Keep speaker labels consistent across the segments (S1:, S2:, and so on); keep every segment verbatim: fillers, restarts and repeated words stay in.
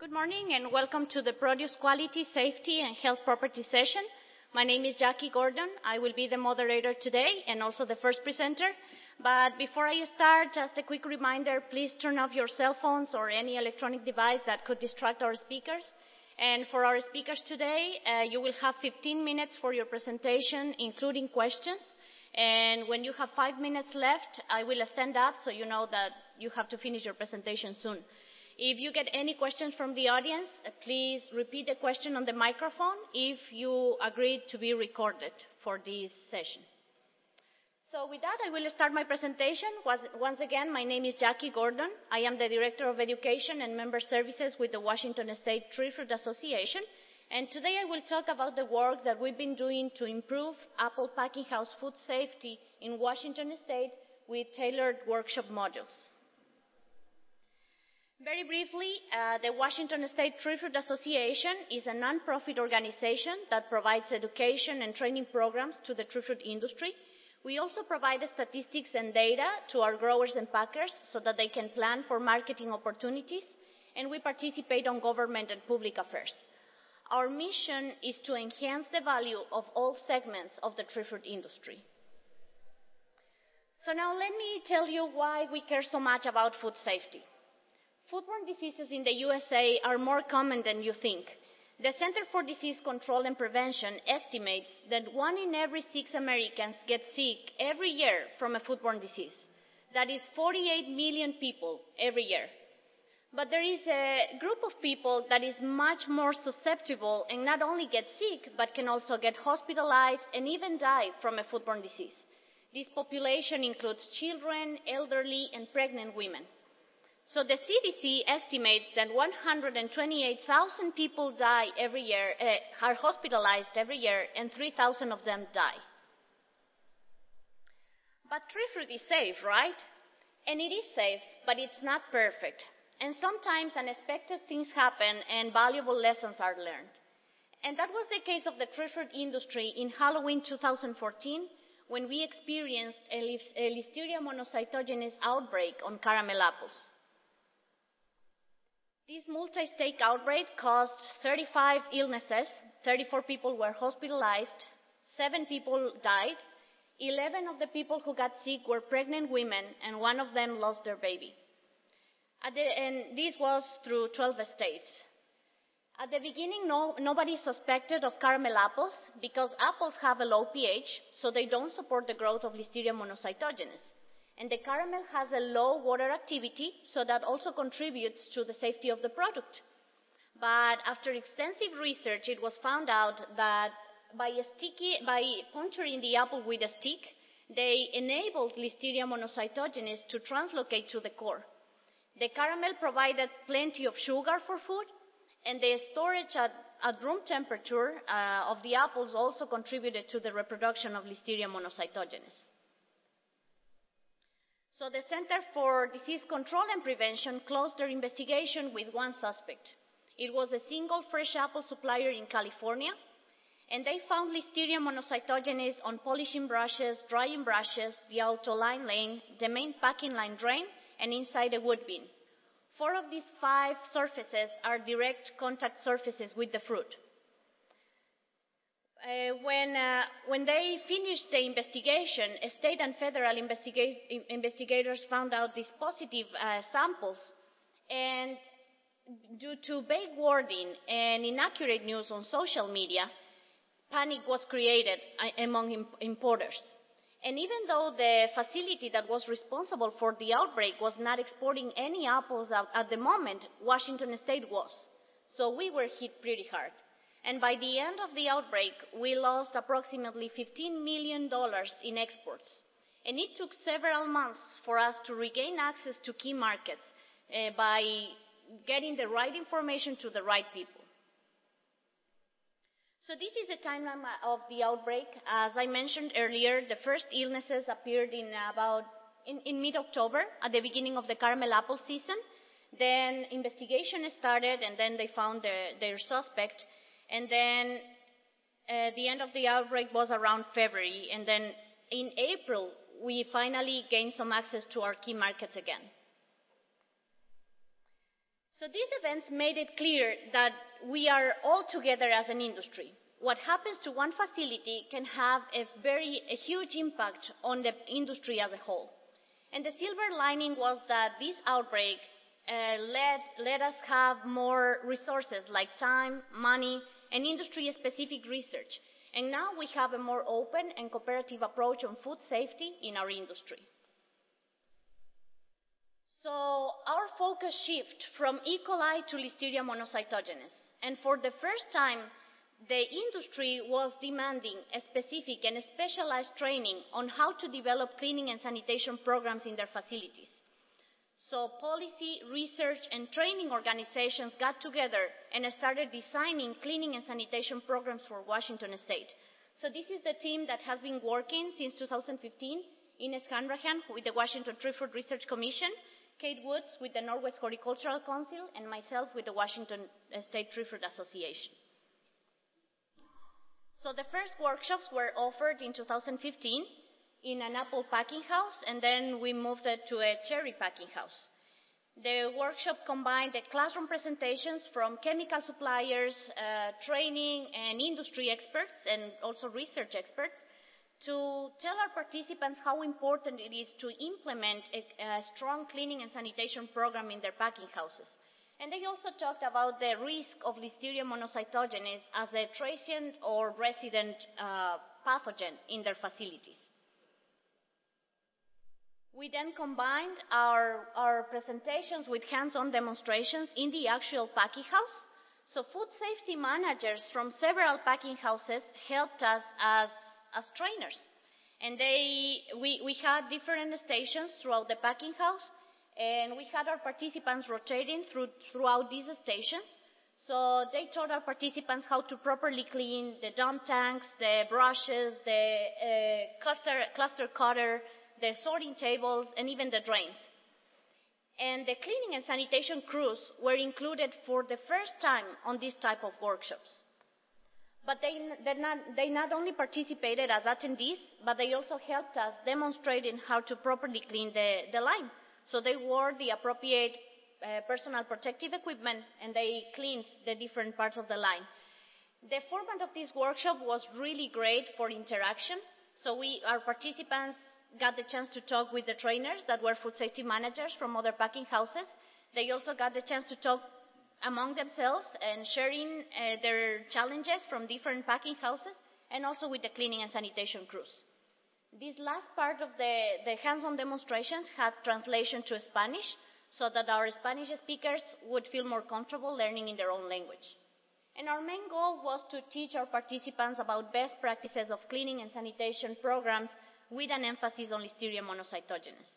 S1: Good morning and welcome to the Produce Quality, Safety and Health Property session. My name is Jackie Gordon. I will be the moderator today and also the first presenter. But before I start, just a quick reminder, please turn off your cell phones or any electronic device that could distract our speakers. And for our speakers today, uh, you will have fifteen minutes for your presentation, including questions. And when you have five minutes left, I will stand up so you know that you have to finish your presentation soon. If you get any questions from the audience, uh, please repeat the question on the microphone if you agreed to be recorded for this session. So with that, I will start my presentation. Once again, my name is Jackie Gordon. I am the Director of Education and Member Services with the Washington State Tree Fruit Association. And today I will talk about the work that we've been doing to improve apple packing house food safety in Washington State with tailored workshop modules. Very briefly, uh, the Washington State Tree Fruit Association is a nonprofit organization that provides education and training programs to the tree fruit industry. We also provide statistics and data to our growers and packers so that they can plan for marketing opportunities, and we participate on government and public affairs. Our mission is to enhance the value of all segments of the tree fruit industry. So now let me tell you why we care so much about food safety. Foodborne diseases in the U S A are more common than you think. The Center for Disease Control and Prevention estimates that one in every six Americans get sick every year from a foodborne disease. That is forty-eight million people every year. But there is a group of people that is much more susceptible and not only get sick, but can also get hospitalized and even die from a foodborne disease. This population includes children, elderly, and pregnant women. So the C D C estimates that one hundred twenty-eight thousand people die every year, uh, are hospitalized every year, and three thousand of them die. But tree fruit is safe, right? And it is safe, but it's not perfect. And sometimes unexpected things happen and valuable lessons are learned. And that was the case of the tree fruit industry in Halloween two thousand fourteen, when we experienced a Listeria monocytogenes outbreak on caramel apples. This multi-state outbreak caused thirty-five illnesses, thirty-four people were hospitalized, seven people died, eleven of the people who got sick were pregnant women, and one of them lost their baby. At the, and this was through twelve states. At the beginning, no, nobody suspected of caramel apples because apples have a low pH, so they don't support the growth of Listeria monocytogenes. And the caramel has a low water activity, so that also contributes to the safety of the product. But after extensive research, it was found out that by, a sticky, by puncturing the apple with a stick, they enabled Listeria monocytogenes to translocate to the core. The caramel provided plenty of sugar for food, and the storage at, at room temperature uh, of the apples also contributed to the reproduction of Listeria monocytogenes. So the Center for Disease Control and Prevention closed their investigation with one suspect. It was a single fresh apple supplier in California, and they found Listeria monocytogenes on polishing brushes, drying brushes, the auto line lane, the main packing line drain, and inside a wood bin. Four of these five surfaces are direct contact surfaces with the fruit. Uh, when, uh, when they finished the investigation, state and federal investiga investigators found out these positive uh, samples, and due to vague wording and inaccurate news on social media, panic was created among imp importers. And even though the facility that was responsible for the outbreak was not exporting any apples at, at the moment, Washington State was. So we were hit pretty hard. And by the end of the outbreak, we lost approximately fifteen million dollars in exports. And it took several months for us to regain access to key markets uh, by getting the right information to the right people. So this is the timeline of the outbreak. As I mentioned earlier, the first illnesses appeared in about in, in mid-October, at the beginning of the caramel apple season. Then investigation started, and then they found their, their suspect. And then uh, the end of the outbreak was around February. And then in April, we finally gained some access to our key markets again. So these events made it clear that we are all together as an industry. What happens to one facility can have a very a huge impact on the industry as a whole. And the silver lining was that this outbreak uh, led, let us have more resources like time, money, and industry-specific research. And now we have a more open and cooperative approach on food safety in our industry. So our focus shifted from E. coli to Listeria monocytogenes. And for the first time, the industry was demanding a specific and specialized training on how to develop cleaning and sanitation programs in their facilities. So policy, research, and training organizations got together and started designing cleaning and sanitation programs for Washington State. So this is the team that has been working since two thousand fifteen, Ines Hanrahan with the Washington Tree Fruit Research Commission, Kate Woods with the Northwest Horticultural Council, and myself with the Washington State Tree Fruit Association. So the first workshops were offered in two thousand fifteen in an apple packing house, and then we moved it to a cherry packing house. The workshop combined the classroom presentations from chemical suppliers, uh, training and industry experts, and also research experts, to tell our participants how important it is to implement a, a strong cleaning and sanitation program in their packing houses. And they also talked about the risk of Listeria monocytogenes as a transient or resident uh, pathogen in their facilities. We then combined our, our presentations with hands-on demonstrations in the actual packing house. So food safety managers from several packing houses helped us as, as trainers. And they, we, we had different stations throughout the packing house, and we had our participants rotating through, throughout these stations. So they taught our participants how to properly clean the dump tanks, the brushes, the uh, cluster, cluster cutter, the sorting tables, and even the drains. And the cleaning and sanitation crews were included for the first time on this type of workshops. But they, they, not, they not only participated as attendees, but they also helped us demonstrating how to properly clean the, the line. So they wore the appropriate uh, personal protective equipment, and they cleaned the different parts of the line. The format of this workshop was really great for interaction. So we, our participants got the chance to talk with the trainers that were food safety managers from other packing houses. They also got the chance to talk among themselves and sharing uh, their challenges from different packing houses, and also with the cleaning and sanitation crews. This last part of the, the hands-on demonstrations had translation to Spanish, so that our Spanish speakers would feel more comfortable learning in their own language. And our main goal was to teach our participants about best practices of cleaning and sanitation programs with an emphasis on Listeria monocytogenes.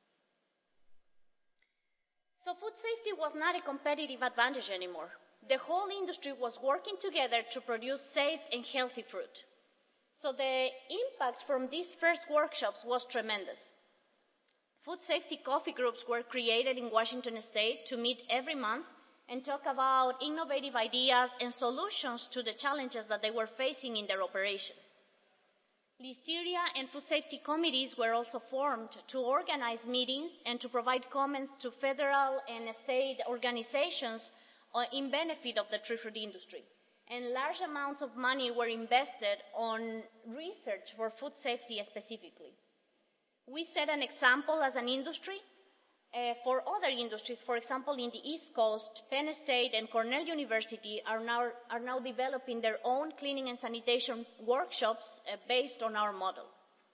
S1: So food safety was not a competitive advantage anymore. The whole industry was working together to produce safe and healthy fruit. So the impact from these first workshops was tremendous. Food safety coffee groups were created in Washington State to meet every month and talk about innovative ideas and solutions to the challenges that they were facing in their operations. Listeria and food safety committees were also formed to organize meetings and to provide comments to federal and state organizations in benefit of the tree fruit industry. And large amounts of money were invested on research for food safety specifically. We set an example as an industry uh, for other industries. For example, in the East Coast, Penn State and Cornell University are now, are now developing their own cleaning and sanitation workshops uh, based on our model.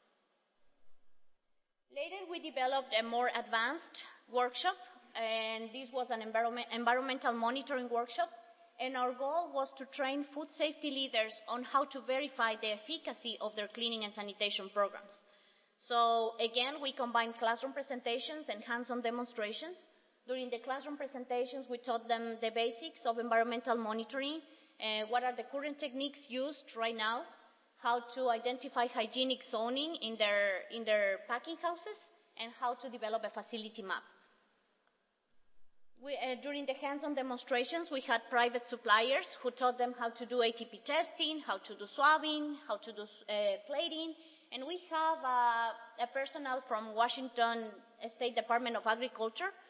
S1: Later, we developed a more advanced workshop, and this was an environment, environmental monitoring workshop. And our goal was to train food safety leaders on how to verify the efficacy of their cleaning and sanitation programs. So again, we combined classroom presentations and hands-on demonstrations. During the classroom presentations, we taught them the basics of environmental monitoring, uh, what are the current techniques used right now, how to identify hygienic zoning in their, in their packing houses, and how to develop a facility map. We, uh, during the hands-on demonstrations, we had private suppliers who taught them how to do A T P testing, how to do swabbing, how to do uh, plating, and we have uh, a personnel from Washington State Department of Agriculture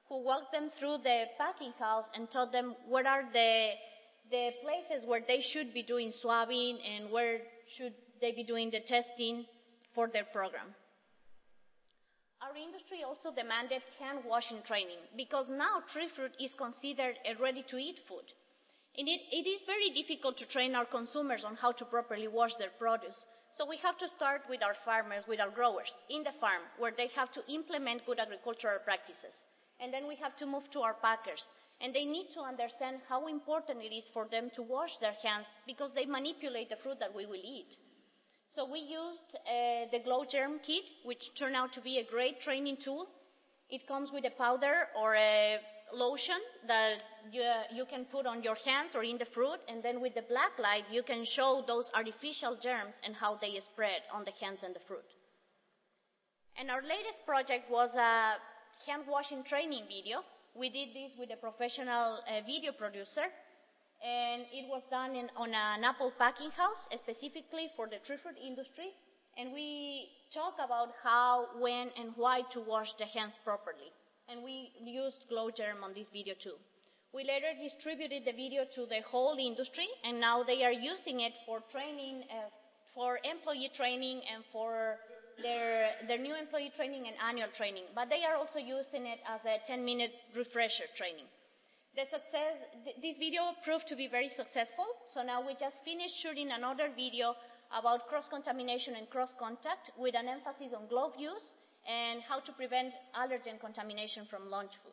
S1: who walked them through the packing house and taught them what are the, the places where they should be doing swabbing and where should they be doing the testing for their program. Our industry also demanded hand washing training because now tree fruit is considered a ready-to-eat food. And it, it is very difficult to train our consumers on how to properly wash their produce. So we have to start with our farmers, with our growers in the farm, where they have to implement good agricultural practices. And then we have to move to our packers. And they need to understand how important it is for them to wash their hands because they manipulate the fruit that we will eat. So we used uh, the Glow Germ Kit, which turned out to be a great training tool. It comes with a powder or a lotion that you, uh, you can put on your hands or in the fruit, and then with the black light, you can show those artificial germs and how they spread on the hands and the fruit. And our latest project was a hand washing training video. We did this with a professional uh, video producer, and it was done in, on an apple packing house, specifically for the tree fruit industry. And we talk about how, when, and why to wash the hands properly. And we used Glow Germ on this video too. We later distributed the video to the whole industry, and now they are using it for training, uh, for employee training and for their, their new employee training and annual training. But they are also using it as a ten minute refresher training. The success, th this video proved to be very successful, so now we just finished shooting another video about cross-contamination and cross-contact with an emphasis on glove use and how to prevent allergen contamination from lunch food.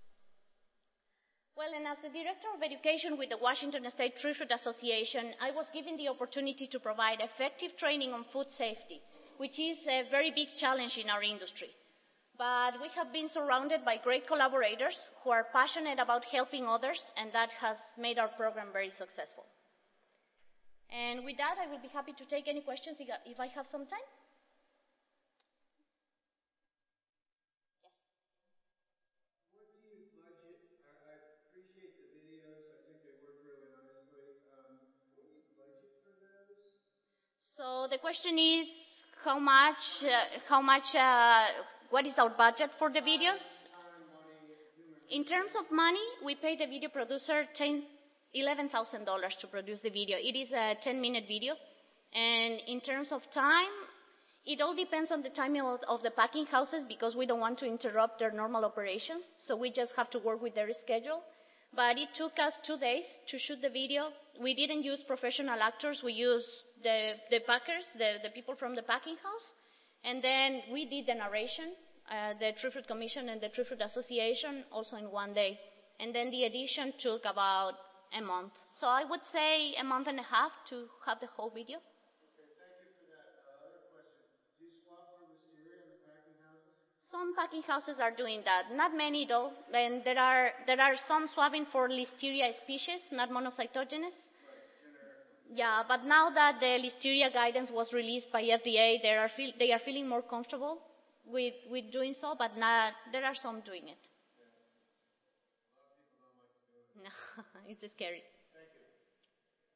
S1: Well, and as the Director of Education with the Washington State Tree Fruit Association, I was given the opportunity to provide effective training on food safety, which is a very big challenge in our industry. But we have been surrounded by great collaborators who are passionate about helping others, and that has made our program very successful. And with that, I will be happy to take any questions if I have some time.
S2: What do you budget? I, I appreciate the videos. I think they work really nicely. Um, what do you budget for those?
S1: So the question is, how much, uh, how much, uh, what is our budget for the videos?
S2: Time, money, human
S1: In terms of money, we pay the video producer eleven thousand dollars to produce the video. It is a ten minute video. And in terms of time, it all depends on the timing of, of the packing houses because we don't want to interrupt their normal operations. So we just have to work with their schedule. But it took us two days to shoot the video. We didn't use professional actors. We used the, the packers, the, the people from the packing house. And then we did the narration, uh, the Tree Fruit Commission and the Tree Fruit Association, also in one day. And then the edition took about a month. So I would say a month and a half to have the whole video.
S2: Okay, thank you for that. Uh, other question. Do you swab for listeria in the packing houses?
S1: Some packing houses are doing that. Not many though. And there are, there are some swabbing for Listeria species, not monocytogenes. Yeah, but now that the Listeria guidance was released by F D A, they are, feel, they are feeling more comfortable with, with doing so, but not, there are some doing it.
S2: Yeah. A lot of people don't like to do it.
S1: No, it's scary.